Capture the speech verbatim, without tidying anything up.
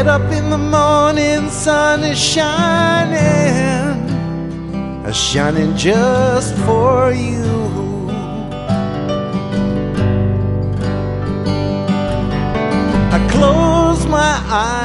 get up in the morning, sun is shining, shining just for you. I close my eyes